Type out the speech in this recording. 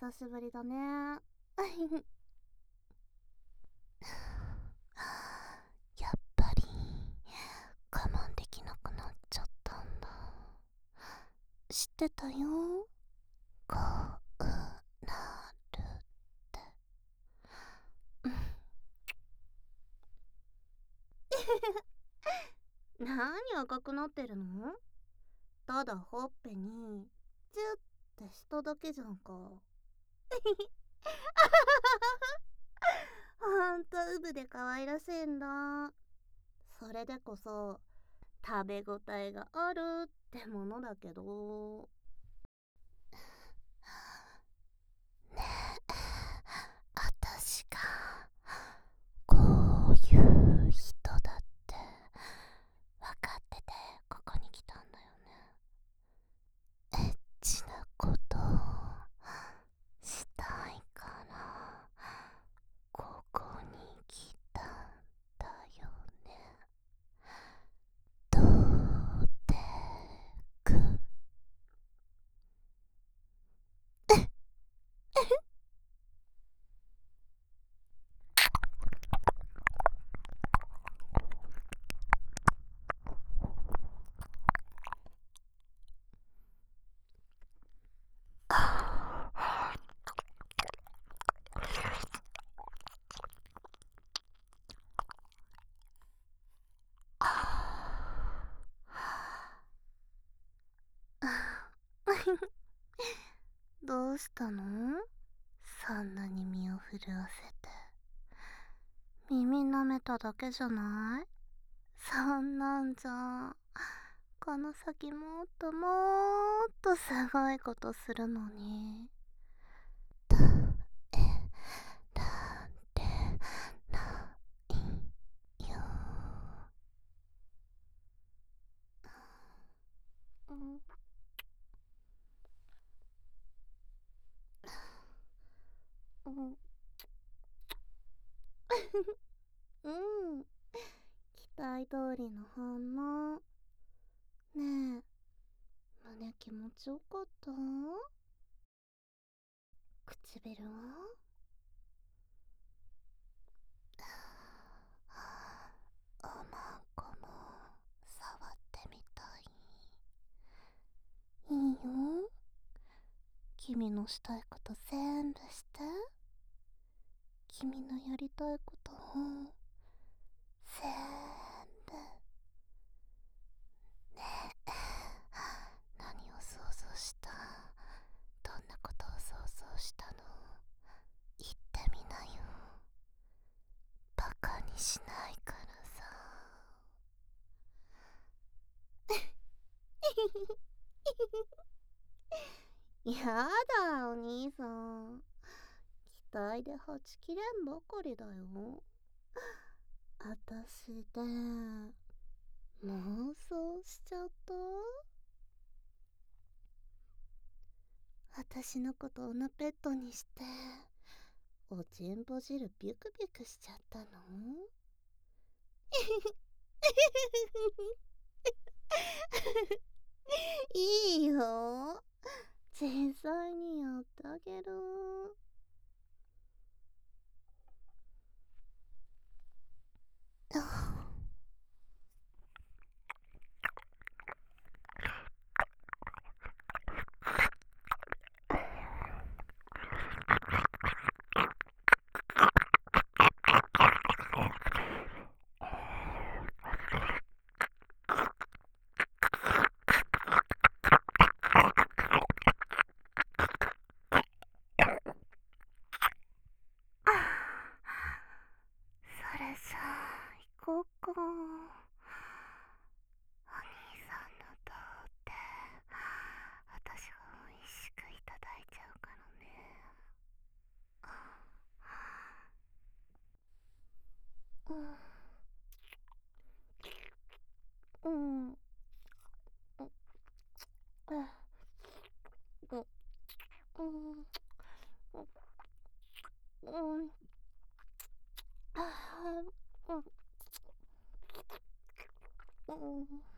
久しぶりだね。 やっぱり我慢できなくなっちゃったんだ。知ってたよ、こうなるって。 何赤くなってるの？ただほっぺにチュッてしただけじゃんか。ほんとウブで可愛らしいんだ。それでこそ食べ応えがあるってものだけど。 ねえ、あたしがこういう人だって分かっててここに来たんだよね。エッチなことしたいからここに来たんだよね。どうでくん。 どうしたの？そんなに身を震わせて。耳舐めただけじゃない？そんなんじゃこの先もっともっとすごいことするのに。 えられないよ。 うん。うん。うん。期待通りの反応。ねえ、胸気持ちよかった？唇は？ おまんこも触ってみたい。 いいよ。君のしたいこと全部して。君のやりたいことを全部。 ねえ、何を想像した？どんなことを想像したの？言ってみなよ。バカにしないからさ。 やだお兄さん、期待ではちきれんばかりだよ。あたしで妄想しちゃった？あたしのことおなペットにしておちんぽ汁ビュクビュクしちゃったの？いいよ、実際にやってあげる。それじゃあ行こうか。お兄さんのどうって私が美味しくいただいちゃうからね。うん。うん。うん。うん。ああ。うん。うん。